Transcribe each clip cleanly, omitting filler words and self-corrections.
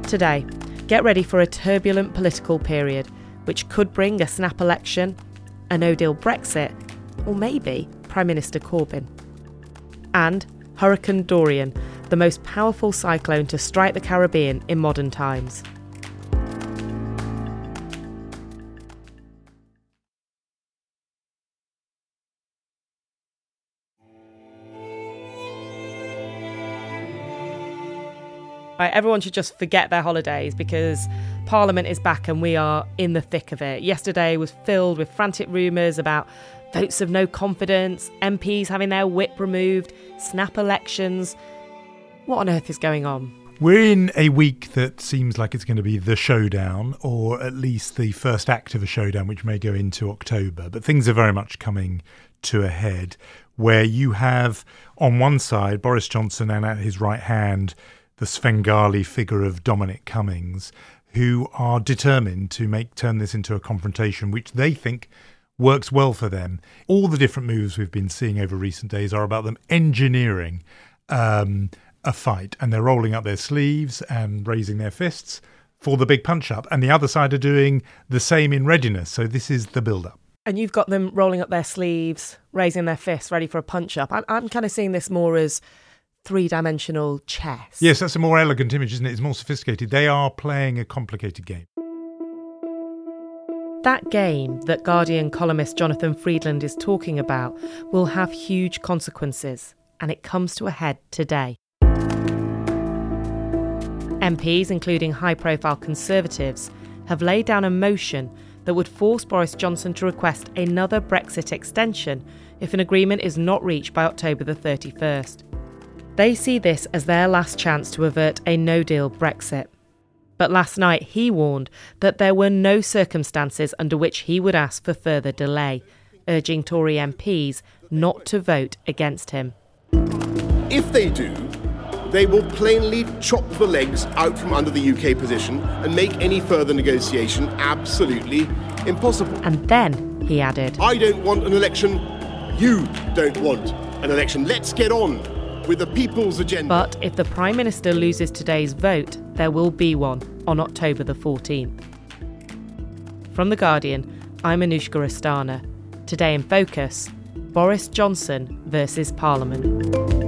Today, get ready for a turbulent political period, which could bring a snap election, a no-deal Brexit, or maybe Prime Minister Corbyn. And Hurricane Dorian, the most powerful cyclone to strike the Caribbean in modern times. Right, everyone should just forget their holidays because Parliament is back and we are in the thick of it. Yesterday was filled with frantic rumours about votes of no confidence, MPs having their whip removed, snap elections. What on earth is going on? We're in a week that seems like it's going to be the showdown, or at least the first act of a showdown, which may go into October. But things are very much coming to a head, where you have on one side Boris Johnson and at his right hand the Svengali figure of Dominic Cummings, who are determined to turn this into a confrontation which they think works well for them. All the different moves we've been seeing over recent days are about them engineering a fight, and they're rolling up their sleeves and raising their fists for the big punch-up, and the other side are doing the same in readiness. So this is the build-up. And you've got them rolling up their sleeves, raising their fists, ready for a punch-up. I'm kind of seeing this more as three-dimensional chess. Yes, that's a more elegant image, isn't it? It's more sophisticated. They are playing a complicated game. That game that Guardian columnist Jonathan Freedland is talking about will have huge consequences, and it comes to a head today. MPs, including high-profile Conservatives, have laid down a motion that would force Boris Johnson to request another Brexit extension if an agreement is not reached by October the 31st. They see this as their last chance to avert a no-deal Brexit. But last night he warned that there were no circumstances under which he would ask for further delay, urging Tory MPs not to vote against him. If they do, they will plainly chop the legs out from under the UK position and make any further negotiation absolutely impossible. And then, he added, I don't want an election. You don't want an election. Let's get on with the people's agenda. But if the Prime Minister loses today's vote, there will be one on October the 14th. From The Guardian, I'm Anushka Rastana. Today in Focus, Boris Johnson versus Parliament.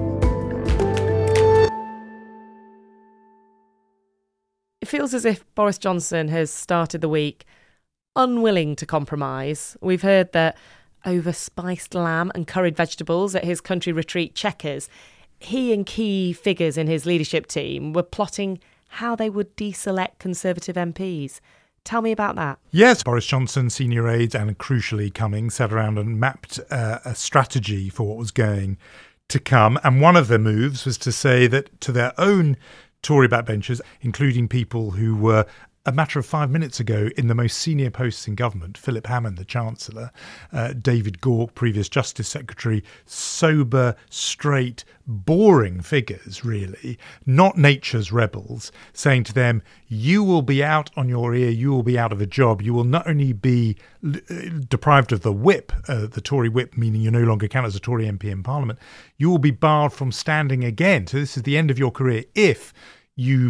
It feels as if Boris Johnson has started the week unwilling to compromise. We've heard that over spiced lamb and curried vegetables at his country retreat Chequers, he and key figures in his leadership team were plotting how they would deselect Conservative MPs. Tell me about that. Yes, Boris Johnson, senior aides and crucially Cummings sat around and mapped a strategy for what was going to come. And one of the moves was to say that to their own Tory backbenchers, including people who were a matter of 5 minutes ago in the most senior posts in government, Philip Hammond, the Chancellor, David Gauke, previous Justice Secretary, sober, straight, boring figures, really, not nature's rebels, saying to them, you will be out on your ear, you will be out of a job, you will not only be deprived of the whip, the Tory whip, meaning you no longer count as a Tory MP in Parliament, you will be barred from standing again. So this is the end of your career if you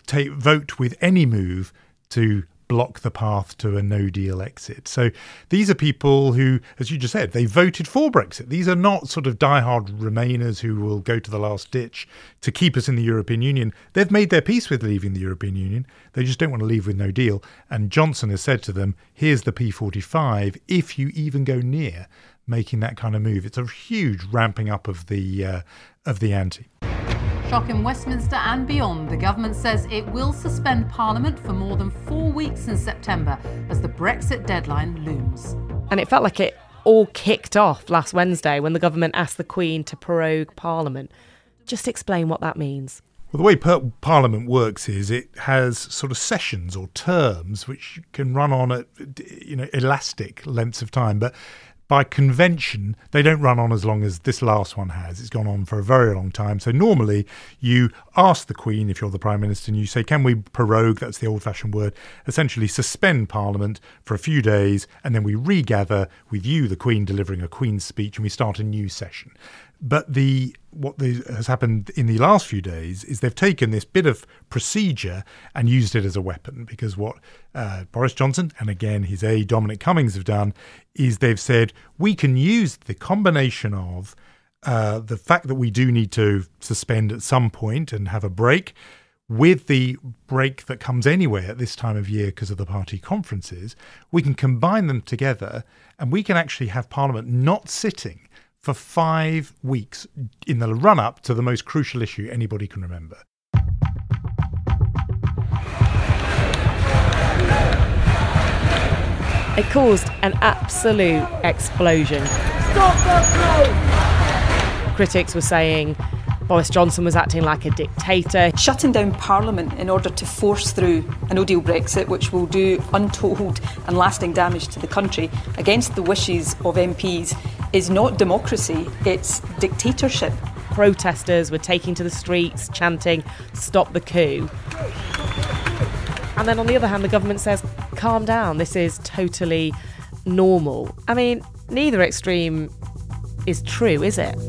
vote with any move to block the path to a no-deal exit. So these are people who, as you just said, they voted for Brexit. These are not sort of diehard Remainers who will go to the last ditch to keep us in the European Union. They've made their peace with leaving the European Union. They just don't want to leave with no deal. And Johnson has said to them, here's the P45 if you even go near making that kind of move. It's a huge ramping up of the ante. Shock in Westminster and beyond. The government says it will suspend Parliament for more than 4 weeks in September as the Brexit deadline looms. And it felt like it all kicked off last Wednesday when the government asked the Queen to prorogue Parliament. Just explain what that means. Well, the way Parliament works is it has sort of sessions or terms which can run on at elastic lengths of time, but by convention, they don't run on as long as this last one has. It's gone on for a very long time. So normally you ask the Queen, if you're the Prime Minister, and you say, can we prorogue, that's the old-fashioned word, essentially suspend Parliament for a few days, and then we regather with you, the Queen, delivering a Queen's speech, and we start a new session. But the has happened in the last few days is they've taken this bit of procedure and used it as a weapon, because what Boris Johnson and again his aide Dominic Cummings have done is they've said we can use the combination of the fact that we do need to suspend at some point and have a break, with the break that comes anyway at this time of year because of the party conferences. We can combine them together and we can actually have Parliament not sitting for 5 weeks in the run-up to the most crucial issue anybody can remember. It caused an absolute explosion. Stop that vote! Critics were saying Boris Johnson was acting like a dictator. Shutting down Parliament in order to force through a no-deal Brexit, which will do untold and lasting damage to the country, against the wishes of MPs, is not democracy, it's dictatorship. Protesters were taking to the streets, chanting, "Stop the coup." And then on the other hand, the government says, calm down, this is totally normal. I mean, neither extreme is true, is it?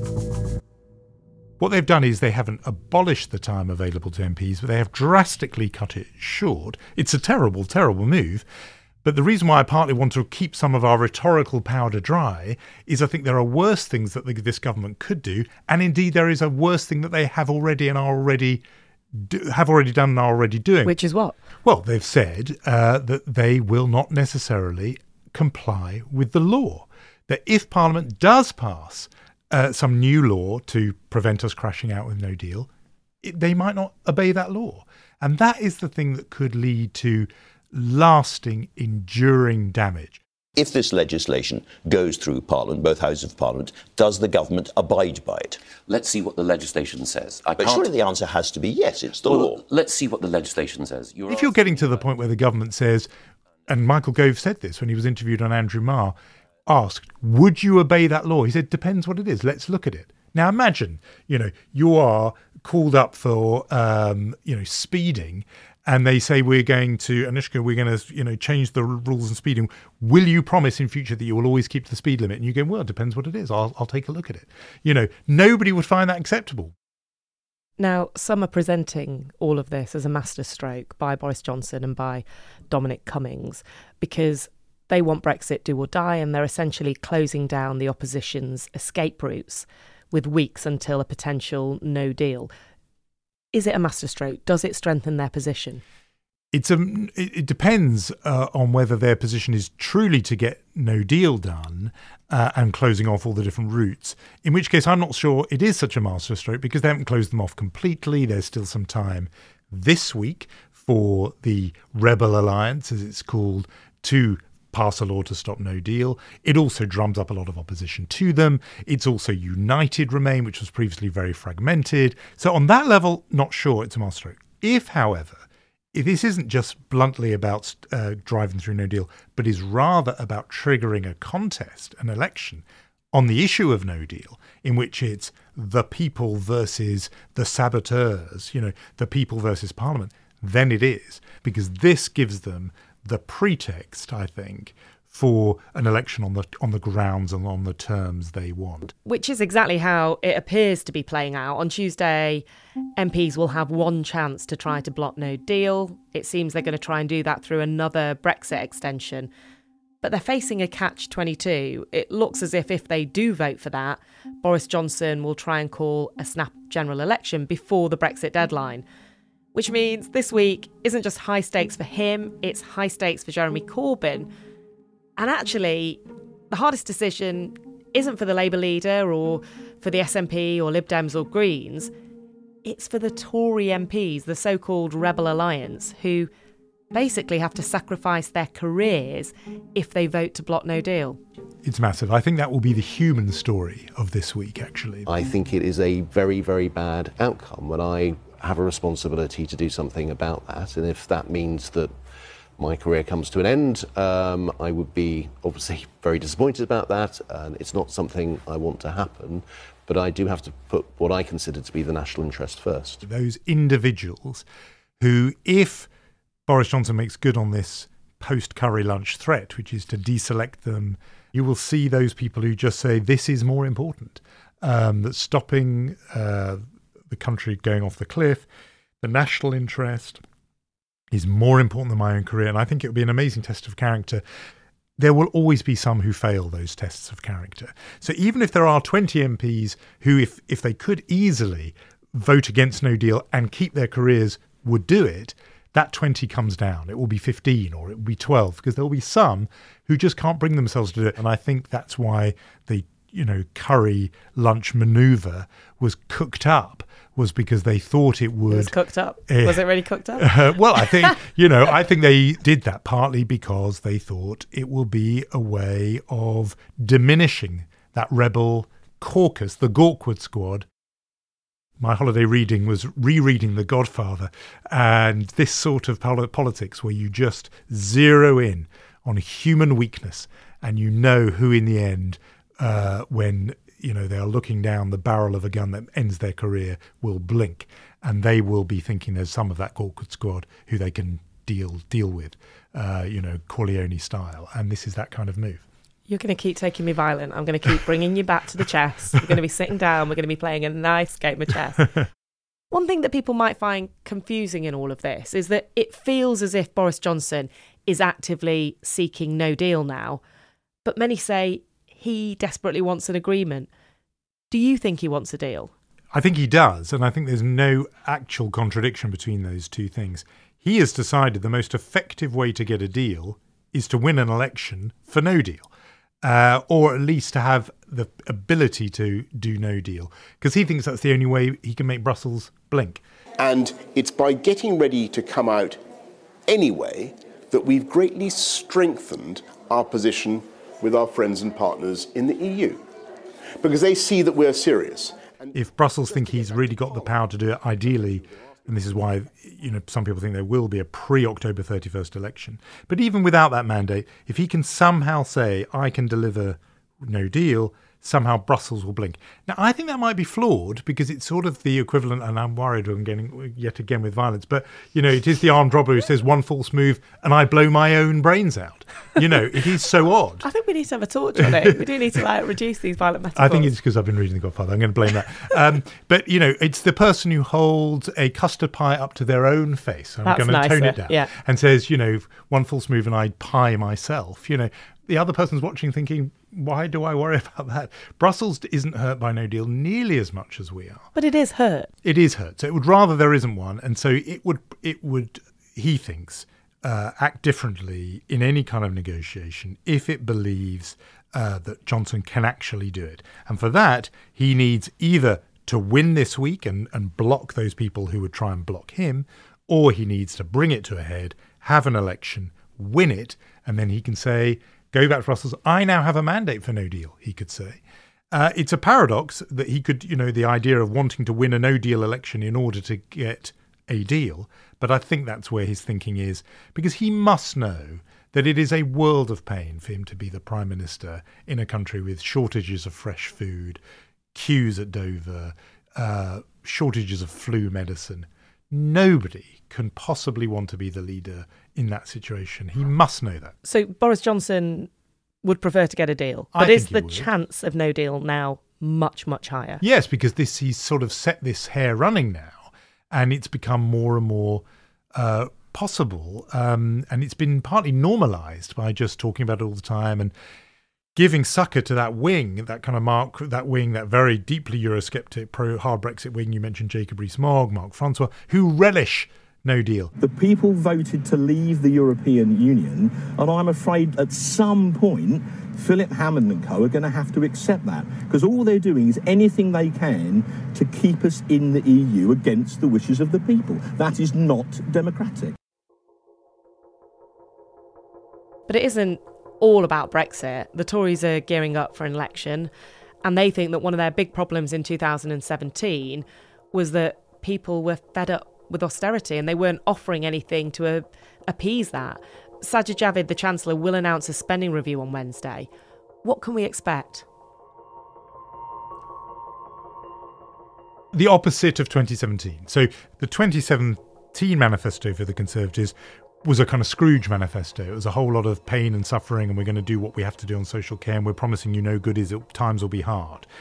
What they've done is they haven't abolished the time available to MPs, but they have drastically cut it short. It's a terrible, terrible move. But the reason why I partly want to keep some of our rhetorical powder dry is I think there are worse things that this government could do. And indeed, there is a worse thing that they have already and are already done and are already doing. Which is what? Well, they've said that they will not necessarily comply with the law. That if Parliament does pass some new law to prevent us crashing out with no deal, they might not obey that law. And that is the thing that could lead to lasting, enduring damage. If this legislation goes through Parliament, both Houses of Parliament, does the government abide by it? Let's see what the legislation says. But surely the answer has to be yes, it's the law. Let's see what the legislation says. If you're getting to the point where the government says, and Michael Gove said this when he was interviewed on Andrew Marr, asked, would you obey that law? He said, depends what it is. Let's look at it. Now imagine, you are called up for, speeding, and they say Anushka, we're going to, change the rules on speeding. Will you promise in future that you will always keep the speed limit? And you go, well, it depends what it is. I'll take a look at it. Nobody would find that acceptable. Now, some are presenting all of this as a masterstroke by Boris Johnson and by Dominic Cummings because they want Brexit do or die, and they're essentially closing down the opposition's escape routes with weeks until a potential no deal. Is it a masterstroke? Does it strengthen their position? It depends on whether their position is truly to get no deal done and closing off all the different routes, in which case I'm not sure it is such a masterstroke because they haven't closed them off completely. There's still some time this week for the Rebel Alliance, as it's called, to pass a law to stop no deal. It also drums up a lot of opposition to them. It's also United Remain, which was previously very fragmented. So on that level, not sure it's a masterstroke. If, however, if this isn't just bluntly about driving through no deal, but is rather about triggering a contest, an election, on the issue of no deal, in which it's the people versus the saboteurs, the people versus Parliament, then it is. Because this gives them the pretext, I think, for an election on the grounds and on the terms they want. Which is exactly how it appears to be playing out. On Tuesday, MPs will have one chance to try to block no deal. It seems they're going to try and do that through another Brexit extension. But they're facing a catch-22. It looks as if they do vote for that, Boris Johnson will try and call a snap general election before the Brexit deadline. Which means this week isn't just high stakes for him, it's high stakes for Jeremy Corbyn. And actually, the hardest decision isn't for the Labour leader or for the SNP or Lib Dems or Greens. It's for the Tory MPs, the so-called Rebel Alliance, who basically have to sacrifice their careers if they vote to block no deal. It's massive. I think that will be the human story of this week, actually. I think it is a very, very bad outcome when I have a responsibility to do something about that. And if that means that my career comes to an end, I would be obviously very disappointed about that. And it's not something I want to happen. But I do have to put what I consider to be the national interest first. Those individuals who, if Boris Johnson makes good on this post-curry lunch threat, which is to deselect them, you will see those people who just say, this is more important. that's stopping the country going off the cliff. The national interest is more important than my own career, and I think it would be an amazing test of character. There will always be some who fail those tests of character. So even if there are 20 MPs who, if they could easily vote against no deal and keep their careers, would do it, that 20 comes down. It will be 15 or it will be 12, because there will be some who just can't bring themselves to do it. And I think that's why the curry lunch manoeuvre was cooked up, was because they thought it would. It was cooked up. Was it really cooked up? Well, I think, I think they did that partly because they thought it will be a way of diminishing that rebel caucus, the Gawkwood squad. My holiday reading was rereading The Godfather, and this sort of politics where you just zero in on human weakness and you know who in the end, when they are looking down the barrel of a gun that ends their career, will blink, and they will be thinking there's some of that Gawkwood squad who they can deal with, Corleone style, and this is that kind of move. You're going to keep taking me violent. I'm going to keep bringing you back to the chess. We're going to be sitting down. We're going to be playing a nice game of chess. One thing that people might find confusing in all of this is that it feels as if Boris Johnson is actively seeking no deal now, but many say he desperately wants an agreement. Do you think he wants a deal? I think he does, and I think there's no actual contradiction between those two things. He has decided the most effective way to get a deal is to win an election for no deal. Or at least to have the ability to do no deal, because he thinks that's the only way he can make Brussels blink. And it's by getting ready to come out anyway that we've greatly strengthened our position with our friends and partners in the EU, because they see that we're serious. If Brussels think he's really got the power to do it, ideally, and this is why some people think there will be a pre-October 31st election. But even without that mandate, if he can somehow say, I can deliver no deal, somehow Brussels will blink. Now, I think that might be flawed, because it's sort of the equivalent, and I'm worried I'm getting yet again with violence, but, it is the armed robber who says one false move and I blow my own brains out. It is so odd. I think we need to have a torch on it. We do need to reduce these violent metaphors. I think it's because I've been reading The Godfather. I'm going to blame that. But, it's the person who holds a custard pie up to their own face. I'm going to tone it down. And says, one false move and I pie myself. The other person's watching thinking, why do I worry about that? Brussels isn't hurt by no deal nearly as much as we are. But it is hurt. It is hurt. So it would rather there isn't one. And so it would, he thinks, act differently in any kind of negotiation if it believes that Johnson can actually do it. And for that, he needs either to win this week and block those people who would try and block him, or he needs to bring it to a head, have an election, win it, and then he can say, go back to Brussels, I now have a mandate for no deal, he could say. It's a paradox that he could, the idea of wanting to win a no deal election in order to get a deal. But I think that's where his thinking is, because he must know that it is a world of pain for him to be the Prime Minister in a country with shortages of fresh food, queues at Dover, shortages of flu medicine. Nobody can possibly want to be the leader in that situation. He must know that. So Boris Johnson would prefer to get a deal. But is the chance of no deal now much, much higher? Yes, because he's sort of set this hair running now, and it's become more and more possible. And it's been partly normalised by just talking about it all the time and giving succour to that wing, that very deeply Eurosceptic, pro-hard Brexit wing. You mentioned Jacob Rees-Mogg, Mark Francois, who relish no deal. The people voted to leave the European Union, and I'm afraid at some point Philip Hammond and co are going to have to accept that, because all they're doing is anything they can to keep us in the EU against the wishes of the people. That is not democratic. But it isn't all about Brexit. The Tories are gearing up for an election, and they think that one of their big problems in 2017 was that people were fed up with austerity and they weren't offering anything to appease that. Sajid Javid, the Chancellor, will announce a spending review on Wednesday. What can we expect? The opposite of 2017. So the 2017 manifesto for the Conservatives was a kind of Scrooge manifesto. It was a whole lot of pain and suffering, and we're going to do what we have to do on social care, and we're promising you no goodies, times will be hard.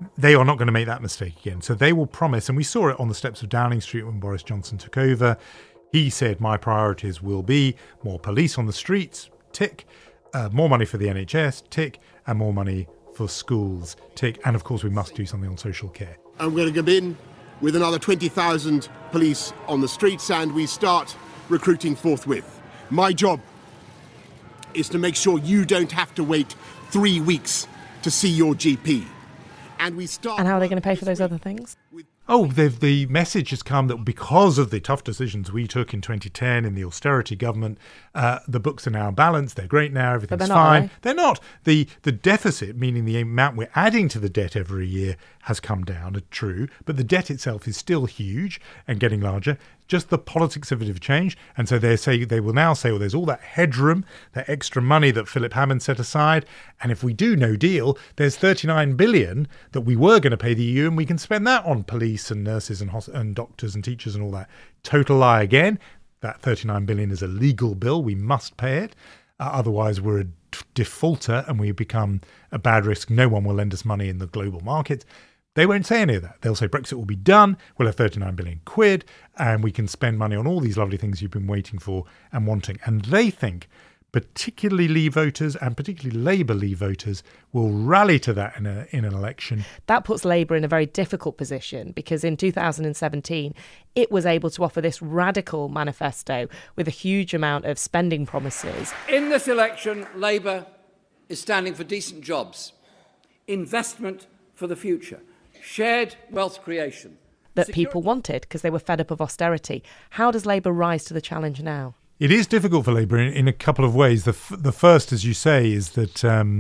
They are not going to make that mistake again. So they will promise, and we saw it on the steps of Downing Street when Boris Johnson took over. He said, my priorities will be more police on the streets, tick, more money for the NHS, tick, and more money for schools, tick. And of course, we must do something on social care. And we're going to go in with another 20,000 police on the streets, and we start recruiting forthwith. My job is to make sure you don't have to wait 3 weeks to see your GP. And how are they going to pay for those other things? Oh, the message has come that because of the tough decisions we took in 2010 in the austerity government, the books are now balanced. They're great now. Everything's fine. They're not. The deficit, meaning the amount we're adding to the debt every year, has come down, true. But the debt itself is still huge and getting larger. Just the politics of it have changed. And so they will now say, well, there's all that headroom, that extra money that Philip Hammond set aside. And if we do no deal, there's 39 billion that we were going to pay the EU, and we can spend that on police and nurses and doctors and teachers and all that. Total lie again. That 39 billion is a legal bill. We must pay it. Otherwise, we're a defaulter and we become a bad risk. No one will lend us money in the global markets. They won't say any of that. They'll say Brexit will be done. We'll have 39 billion quid and we can spend money on all these lovely things you've been waiting for and wanting. And they think particularly Leave voters and particularly Labour Leave voters will rally to that in an election. That puts Labour in a very difficult position because in 2017, it was able to offer this radical manifesto with a huge amount of spending promises. In this election, Labour is standing for decent jobs, investment for the future, shared wealth creation. That people wanted because they were fed up of austerity. How does Labour rise to the challenge now? It is difficult for Labour in a couple of ways. The first, as you say, is that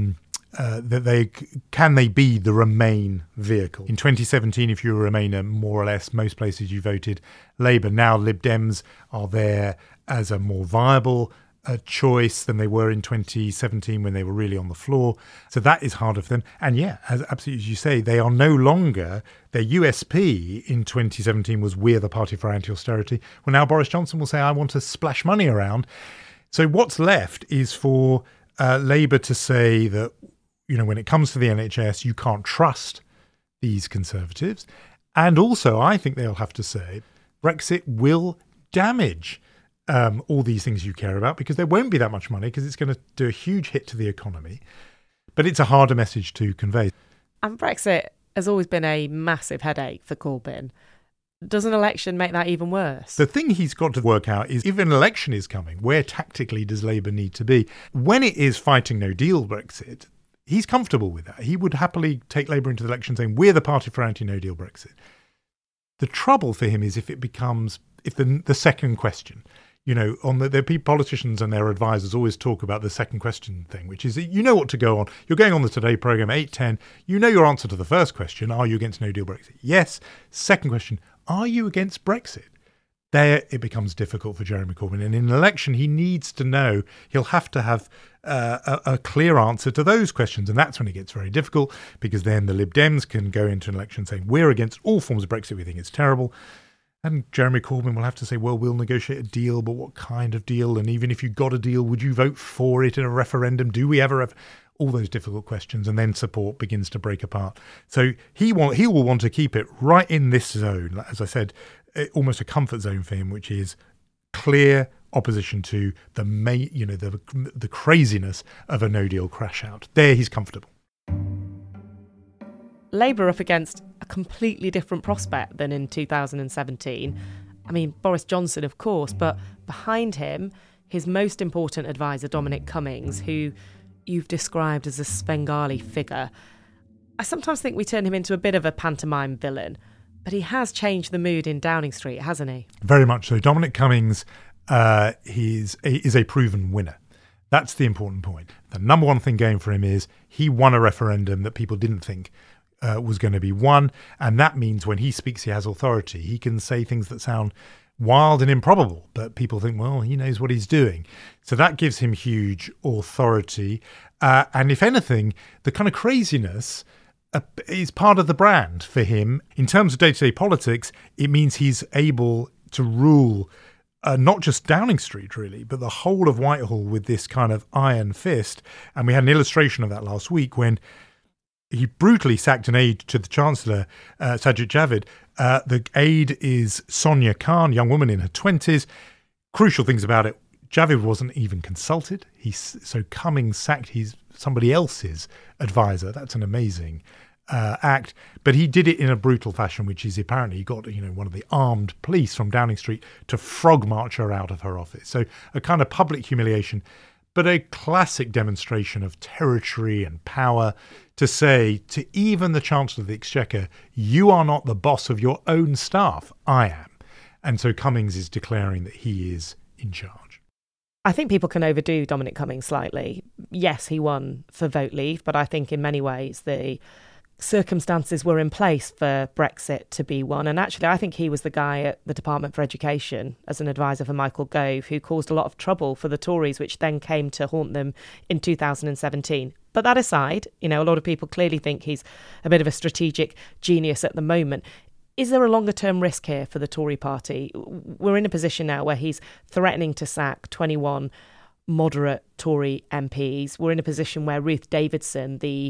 they be the Remain vehicle. In 2017, if you were a Remainer, more or less, most places you voted Labour. Now Lib Dems are there as a more viable choice than they were in 2017 when they were really on the floor. So that is harder for them. And yeah, absolutely as you say, they are no longer, their USP in 2017 was we're the party for anti-austerity. Well, now Boris Johnson will say, I want to splash money around. So what's left is for Labour to say that, you know, when it comes to the NHS, you can't trust these Conservatives. And also, I think they'll have to say Brexit will damage all these things you care about because there won't be that much money because it's going to do a huge hit to the economy. But it's a harder message to convey. And Brexit has always been a massive headache for Corbyn. Does an election make that even worse? The thing he's got to work out is if an election is coming, where tactically does Labour need to be? When it is fighting no deal Brexit, he's comfortable with that. He would happily take Labour into the election saying, we're the party for anti-no deal Brexit. The trouble for him is if the second question, you know, the politicians and their advisors always talk about the second question thing, which is, you know what to go on. You're going on the Today programme, 8:10. You know your answer to the first question. Are you against no deal Brexit? Yes. Second question, are you against Brexit? There it becomes difficult for Jeremy Corbyn. And in an election, he needs to know, he'll have to have a clear answer to those questions. And that's when it gets very difficult because then the Lib Dems can go into an election saying, we're against all forms of Brexit. We think it's terrible. And Jeremy Corbyn will have to say, well, we'll negotiate a deal, but what kind of deal? And even if you got a deal, would you vote for it in a referendum? Do we ever have all those difficult questions? And then support begins to break apart. So he will want to keep it right in this zone, as I said, almost a comfort zone for him, which is clear opposition to the craziness of a no-deal crash out. There he's comfortable. Labour up against a completely different prospect than in 2017. I mean, Boris Johnson, of course, but behind him, his most important advisor, Dominic Cummings, who you've described as a Svengali figure. I sometimes think we turn him into a bit of a pantomime villain, but he has changed the mood in Downing Street, hasn't he? Very much so. Dominic Cummings is a proven winner. That's the important point. The number one thing going for him is he won a referendum that people didn't think was going to be won. And that means when he speaks, he has authority. He can say things that sound wild and improbable, but people think, well, he knows what he's doing. So that gives him huge authority. And if anything, the kind of craziness is part of the brand for him. In terms of day-to-day politics, it means he's able to rule not just Downing Street, really, but the whole of Whitehall with this kind of iron fist. And we had an illustration of that last week when he brutally sacked an aide to the Chancellor, Sajid Javid. The aide is Sonia Khan, young woman in her 20s. Crucial things about it, Javid wasn't even consulted. So Cummings sacked somebody else's advisor. That's an amazing act. But he did it in a brutal fashion, which is apparently he got one of the armed police from Downing Street to frog march her out of her office. So a kind of public humiliation, but a classic demonstration of territory and power to say to even the Chancellor of the Exchequer, you are not the boss of your own staff, I am. And so Cummings is declaring that he is in charge. I think people can overdo Dominic Cummings slightly. Yes, he won for vote leave, but I think in many ways the circumstances were in place for Brexit to be won. And actually, I think he was the guy at the Department for Education as an advisor for Michael Gove who caused a lot of trouble for the Tories, which then came to haunt them in 2017. But that aside, a lot of people clearly think he's a bit of a strategic genius at the moment. Is there a longer-term risk here for the Tory party? We're in a position now where he's threatening to sack 21 moderate Tory MPs. We're in a position where Ruth Davidson, the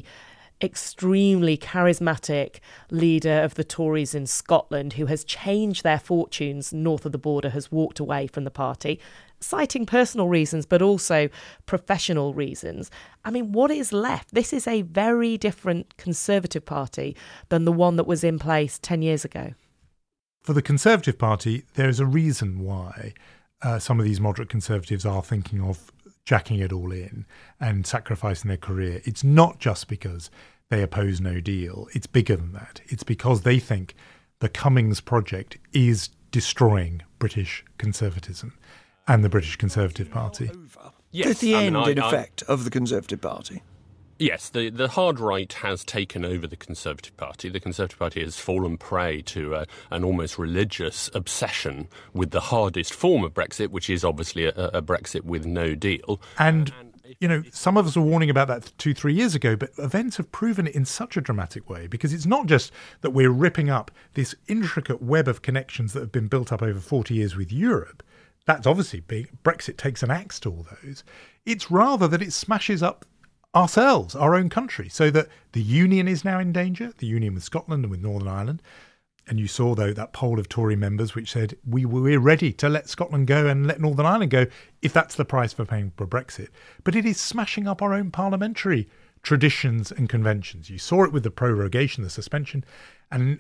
extremely charismatic leader of the Tories in Scotland, who has changed their fortunes north of the border, has walked away from the party, citing personal reasons, but also professional reasons. I mean, what is left? This is a very different Conservative Party than the one that was in place 10 years ago. For the Conservative Party, there is a reason why some of these moderate Conservatives are thinking of jacking it all in and sacrificing their career. It's not just because they oppose no deal. It's bigger than that. It's because they think the Cummings project is destroying British conservatism and the British Conservative Party. Yes, it's the end, in effect, of the Conservative Party. Yes, the hard right has taken over the Conservative Party. The Conservative Party has fallen prey to an almost religious obsession with the hardest form of Brexit, which is obviously a Brexit with no deal. And some of us were warning about that 2-3 years ago, but events have proven it in such a dramatic way, because it's not just that we're ripping up this intricate web of connections that have been built up over 40 years with Europe. That's obviously big. Brexit takes an axe to all those. It's rather that it smashes up ourselves, our own country, so that the Union is now in danger, the Union with Scotland and with Northern Ireland. And you saw, though, that poll of Tory members which said we're ready to let Scotland go and let Northern Ireland go if that's the price for paying for Brexit. But it is smashing up our own parliamentary traditions and conventions. You saw it with the prorogation, the suspension, and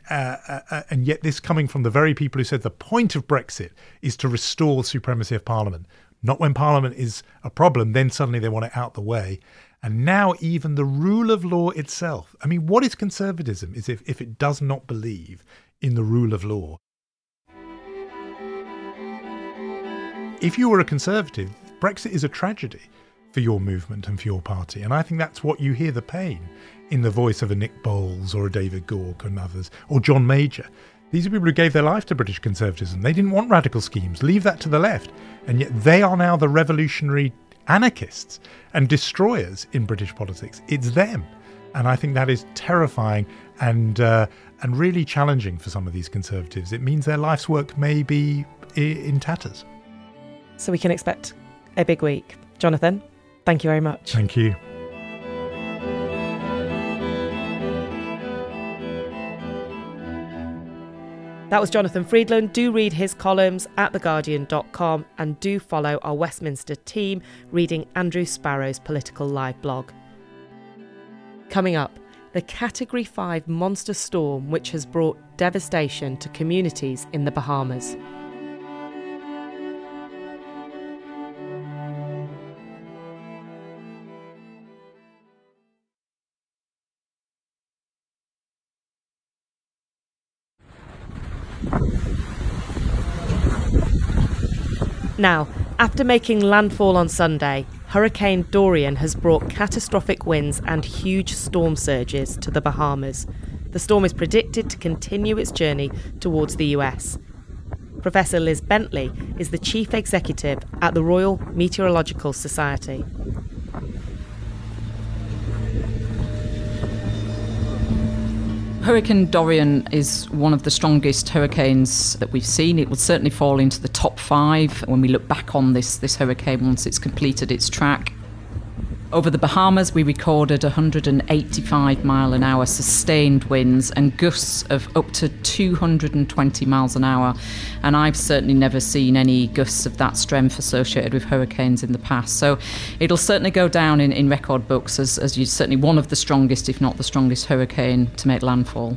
yet this coming from the very people who said the point of Brexit is to restore supremacy of Parliament. Not when Parliament is a problem, then suddenly they want it out the way. And now even the rule of law itself. I mean, what is conservatism is if it does not believe in the rule of law. If you were a Conservative, Brexit is a tragedy for your movement and for your party. And I think that's what you hear the pain in the voice of a Nick Bowles or a David Gauke and others, or John Major. These are people who gave their life to British conservatism. They didn't want radical schemes. Leave that to the left. And yet they are now the revolutionary anarchists and destroyers in British politics. It's them. And I think that is terrifying and really challenging for some of these Conservatives. It means their life's work may be in tatters. So we can expect a big week. Jonathan, thank you very much. Thank you. That was Jonathan Freedland. Do read his columns at theguardian.com and do follow our Westminster team reading Andrew Sparrow's Political Live blog. Coming up, the Category 5 monster storm which has brought devastation to communities in the Bahamas. Now, after making landfall on Sunday, Hurricane Dorian has brought catastrophic winds and huge storm surges to the Bahamas. The storm is predicted to continue its journey towards the US. Professor Liz Bentley is the chief executive at the Royal Meteorological Society. Hurricane Dorian is one of the strongest hurricanes that we've seen. It will certainly fall into the top 5 when we look back on this hurricane once it's completed its track. Over the Bahamas, we recorded 185 mile an hour sustained winds and gusts of up to 220 miles an hour. And I've certainly never seen any gusts of that strength associated with hurricanes in the past. So it'll certainly go down in record books as certainly one of the strongest, if not the strongest hurricane to make landfall.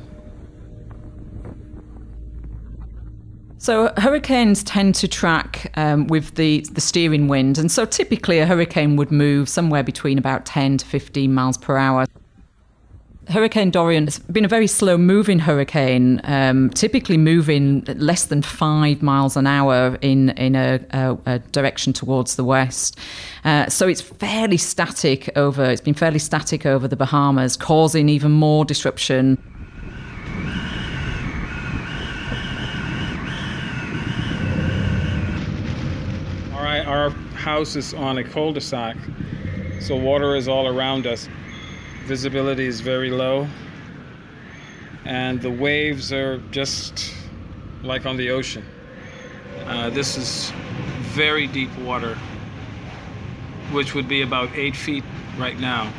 So hurricanes tend to track with the steering wind, and so typically a hurricane would move somewhere between about 10 to 15 miles per hour. Hurricane Dorian has been a very slow-moving hurricane, typically moving less than 5 miles an hour in a direction towards the west. So it's been fairly static over the Bahamas, causing even more disruption. Our house is on a cul-de-sac, so water is all around us. Visibility is very low, and the waves are just like on the ocean. This is very deep water, which would be about 8 feet right now.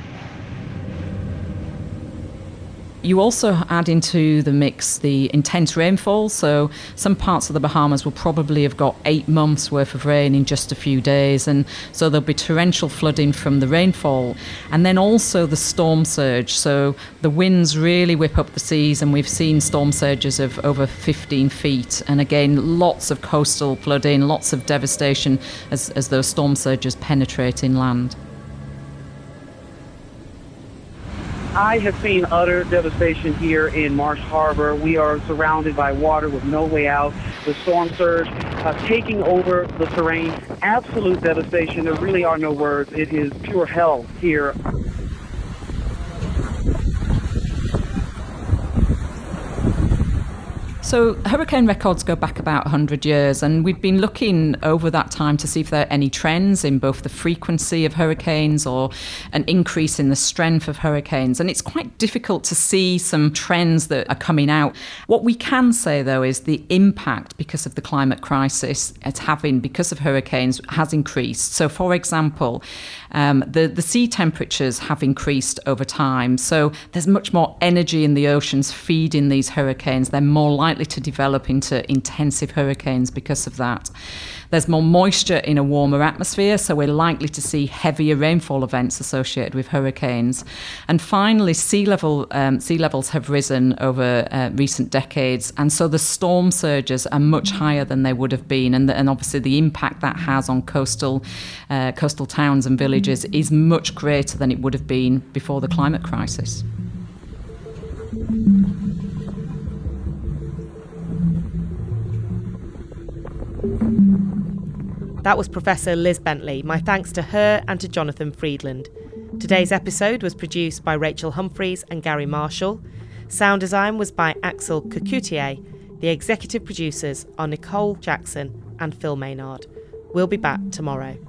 You also add into the mix the intense rainfall, so some parts of the Bahamas will probably have got 8 months worth of rain in just a few days, and so there'll be torrential flooding from the rainfall. And then also the storm surge, so the winds really whip up the seas, and we've seen storm surges of over 15 feet. And again, lots of coastal flooding, lots of devastation as those storm surges penetrate inland. I have seen utter devastation here in Marsh Harbor. We are surrounded by water with no way out. The storm surge taking over the terrain. Absolute devastation. There really are no words. It is pure hell here. So hurricane records go back about 100 years, and we've been looking over that time to see if there are any trends in both the frequency of hurricanes or an increase in the strength of hurricanes. And it's quite difficult to see some trends that are coming out. What we can say, though, is the impact because of the climate crisis it's having because of hurricanes has increased. So, for example, the sea temperatures have increased over time. So there's much more energy in the oceans feeding these hurricanes. They're more likely to develop into intensive hurricanes because of that. There's more moisture in a warmer atmosphere, so we're likely to see heavier rainfall events associated with hurricanes. And finally, sea levels have risen over recent decades, and so the storm surges are much higher than they would have been, and obviously the impact that has on coastal towns and villages is much greater than it would have been before the climate crisis. That was Professor Liz Bentley. My thanks to her and to Jonathan Freedland. Today's episode was produced by Rachel Humphreys and Gary Marshall. Sound design was by Axel Cocoutier. The executive producers are Nicole Jackson and Phil Maynard. We'll be back tomorrow.